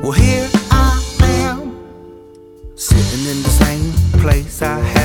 Well, here I am, sitting in the same place I had